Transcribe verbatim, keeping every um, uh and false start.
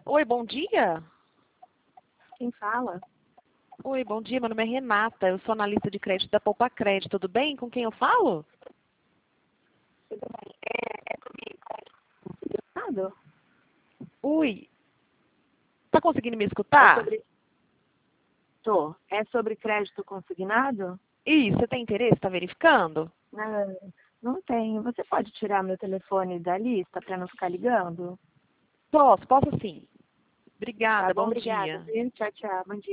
Oi, bom dia. Quem fala? Oi, bom dia. Meu nome é Renata. Eu sou analista de crédito da Poupa Crédito. Tudo bem? Com quem eu falo? Tudo bem. É, é sobre consignado? Ui. Tá conseguindo me É escutar? sobre... Tô. É sobre crédito consignado? Ih, você tem interesse? Tá verificando? Não, não tenho. Você pode tirar meu telefone da lista para não ficar ligando? Posso, posso sim. Tá Obrigada, bom, bom obrigada, dia. viu? Tchau, tchau. Bom dia.